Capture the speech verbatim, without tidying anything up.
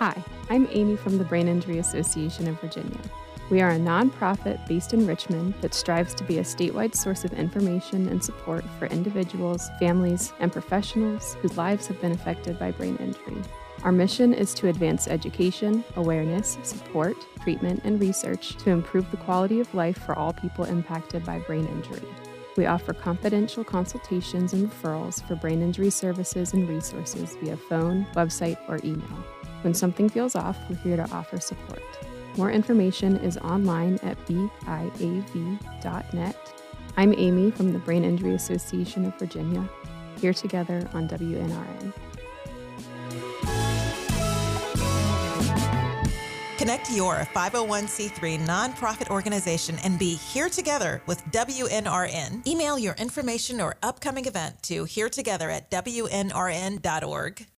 Hi, I'm Amy from the Brain Injury Association of Virginia. We are a nonprofit based in Richmond that strives to be a statewide source of information and support for individuals, families, and professionals whose lives have been affected by brain injury. Our mission is to advance education, awareness, support, treatment, and research to improve the quality of life for all people impacted by brain injury. We offer confidential consultations and referrals for brain injury services and resources via phone, website, or email. When something feels off, we're here to offer support. More information is online at b i a v dot net. I'm Amy from the Brain Injury Association of Virginia, here together on W N R N. Connect your five oh one c three nonprofit organization and be here together with W N R N. Email your information or upcoming event to here together at w n r n dot org.